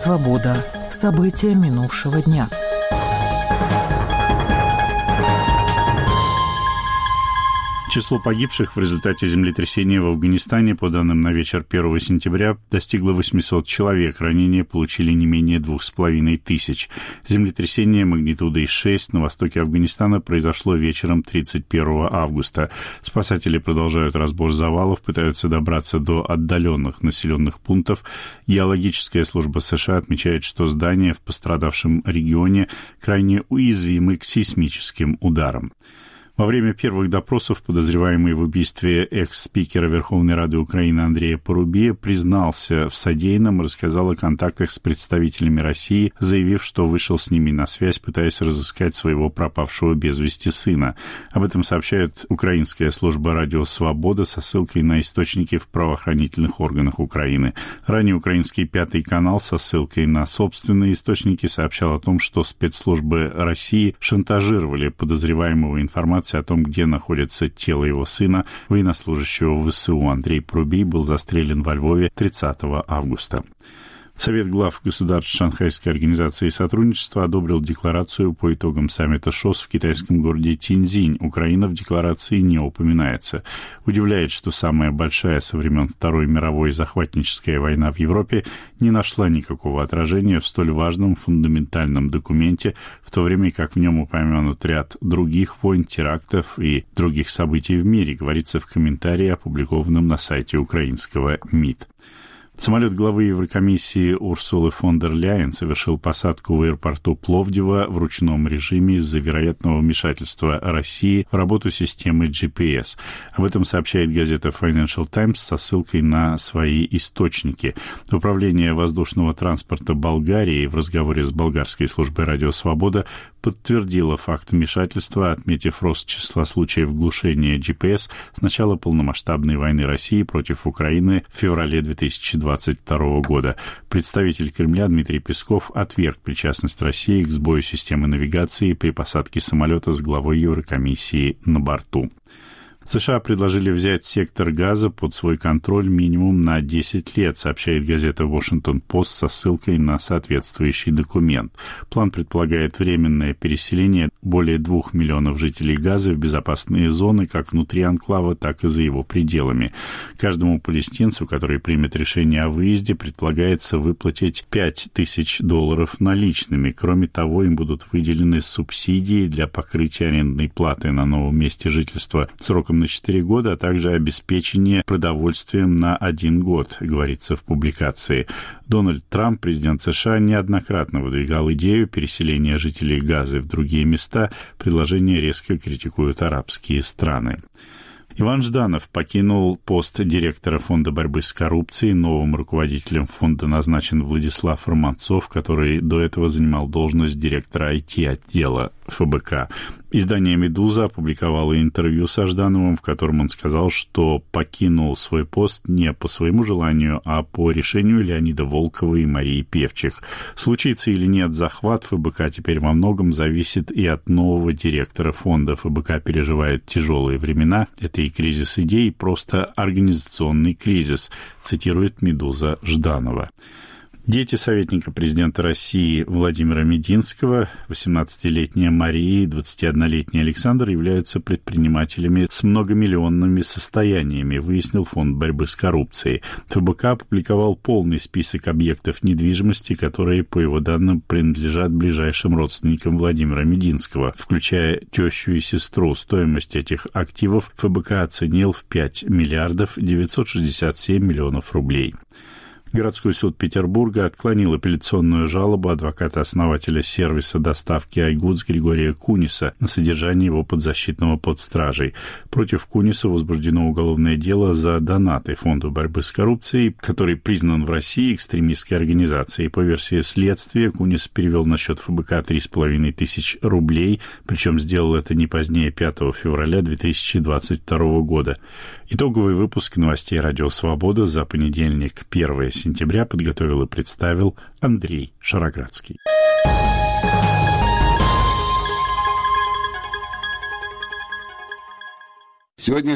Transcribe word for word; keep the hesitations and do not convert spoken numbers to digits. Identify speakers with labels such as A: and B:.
A: Свобода. События минувшего дня.
B: Число погибших в результате землетрясения в Афганистане, по данным на вечер первого сентября, достигло восемьсот человек. Ранения получили не менее двух с половиной тысяч. Землетрясение магнитудой шесть на востоке Афганистана произошло вечером тридцать первого августа. Спасатели продолжают разбор завалов, пытаются добраться до отдаленных населенных пунктов. Геологическая служба США отмечает, что здания в пострадавшем регионе крайне уязвимы к сейсмическим ударам. Во время первых допросов подозреваемый в убийстве экс-спикера Верховной Рады Украины Андрея Порубия признался в содеянном, рассказал о контактах с представителями России, заявив, что вышел с ними на связь, пытаясь разыскать своего пропавшего без вести сына. Об этом сообщает украинская служба «Радио Свобода» со ссылкой на источники в правоохранительных органах Украины. Ранее украинский Пятый канал со ссылкой на собственные источники сообщал о том, что спецслужбы России шантажировали подозреваемого информацией о том, где находится тело его сына, военнослужащего ВСУ. Андрей Порубий был застрелен во Львове тридцатого августа. Совет глав государств Шанхайской организации сотрудничества одобрил декларацию по итогам саммита ШОС в китайском городе Тиньцзинь. Украина в декларации не упоминается. Удивляет, что самая большая со времен Второй мировой захватническая война в Европе не нашла никакого отражения в столь важном фундаментальном документе, в то время как в нем упомянут ряд других войн, терактов и других событий в мире, говорится в комментарии, опубликованном на сайте украинского МИД. Самолет главы Еврокомиссии Урсулы фон дер Ляйен совершил посадку в аэропорту Пловдива в ручном режиме из-за вероятного вмешательства России в работу системы джи пи эс. Об этом сообщает газета Financial Times со ссылкой на свои источники. Управление воздушного транспорта Болгарии в разговоре с болгарской службой «Радио Свобода» подтвердило факт вмешательства, отметив рост числа случаев глушения джи пи эс с начала полномасштабной войны России против Украины в феврале две тысячи двадцать второго года. Представитель Кремля Дмитрий Песков отверг причастность России к сбою системы навигации при посадке самолета с главой Еврокомиссии на борту. США предложили взять сектор Газа под свой контроль минимум на десять лет, сообщает газета «Вашингтон-Пост» со ссылкой на соответствующий документ. План предполагает временное переселение более двух миллионов жителей Газа в безопасные зоны как внутри анклава, так и за его пределами. Каждому палестинцу, который примет решение о выезде, предполагается выплатить пять тысяч долларов наличными. Кроме того, им будут выделены субсидии для покрытия арендной платы на новом месте жительства сроком на четыре года, а также обеспечение продовольствием на один год, говорится в публикации. Дональд Трамп, президент США, неоднократно выдвигал идею переселения жителей Газы в другие места. Предложение резко критикуют арабские страны. Иван Жданов покинул пост директора Фонда борьбы с коррупцией. Новым руководителем фонда назначен Владислав Романцов, который до этого занимал должность директора ай ти-отдела эф бэ ка. Издание «Медуза» опубликовало интервью со Ждановым, в котором он сказал, что покинул свой пост не по своему желанию, а по решению Леонида Волкова и Марии Певчих. Случится или нет захват эф бэ ка теперь во многом зависит и от нового директора фонда. эф бэ ка переживает тяжелые времена. Это и кризис идей, и просто организационный кризис, цитирует «Медуза» Жданова. Дети советника президента России Владимира Мединского, восемнадцатилетняя Мария и двадцатиоднолетний Александр, являются предпринимателями с многомиллионными состояниями, выяснил Фонд борьбы с коррупцией. эф бэ ка опубликовал полный список объектов недвижимости, которые, по его данным, принадлежат ближайшим родственникам Владимира Мединского, включая тещу и сестру. Стоимость этих активов эф бэ ка оценил в пять миллиардов девятьсот шестьдесят семь миллионов рублей. Городской суд Петербурга отклонил апелляционную жалобу адвоката-основателя сервиса доставки iGoods Григория Куниса на содержание его подзащитного под стражей. Против Куниса возбуждено уголовное дело за донаты Фонду борьбы с коррупцией, который признан в России экстремистской организацией. По версии следствия, Кунис перевел на счет эф бэ ка три с половиной тысяч рублей, причем сделал это не позднее пятого февраля две тысячи двадцать второго года. Итоговый выпуск новостей «Радио Свобода» за понедельник, первого сентября, подготовил и представил Андрей Шароградский.
C: Сегодня